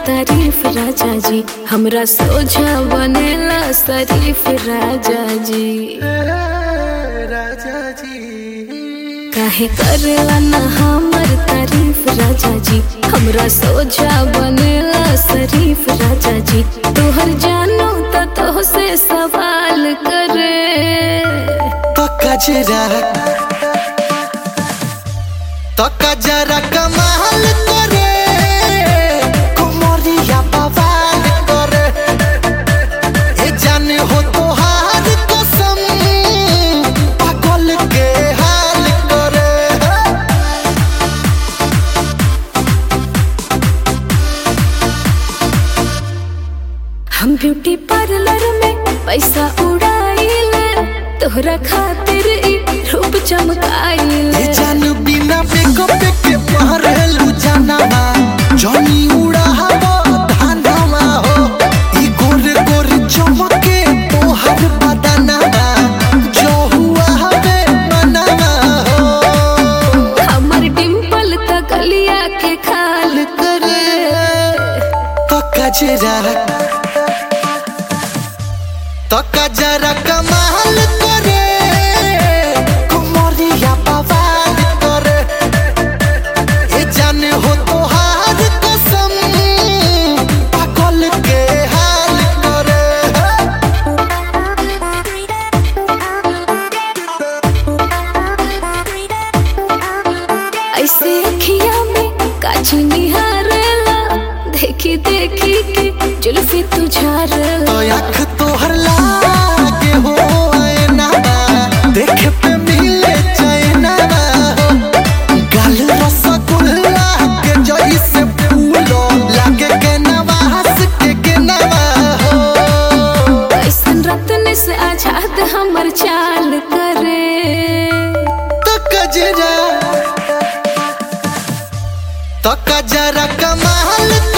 तारीफ राजा जी, हमरा सोझा बनेला शरीफ राजा जी। राजा जी काहे करेला ना हमर तारीफ राजा जी, हमरा सोझा बनेला शरीफ राजा जी। तोहर जानो तो से सवाल करे तो कजरा कमाल करे, कुमरिया बवाल करे। ए जाने हो तोहार कसम, पागल के हाल करे। हम ब्यूटी पार्लर में पैसा उड़ाइले, तोहरा खातिर रूप चमकाइले। जान बिना मेकअप के पहरेलू जानवा, जनी उड़ावा धानवा हो। ई गोर गोर चमके तोहर बदनवा, जो हुआ हवे मनवा हो। हमर डिंपल त गलिया के खाल करे तो कजरा कमाल करे, कुमरिया बवाल करे। ए जाने हो तोहार कसम, पागल के हाल करे। ऐसे अखिया में काची निहारेला, देखी देखी के जुल्फी तुझारेला। तो आँख तोहर लागे हो ऐना, देखे पे मिले चैना हो। गाल रसगुल्ला के जैसे फूलो, लागे के नवास के नवा हो। ऐसन रत्न से आजाद हमर चाल करे तो कजरा कमाल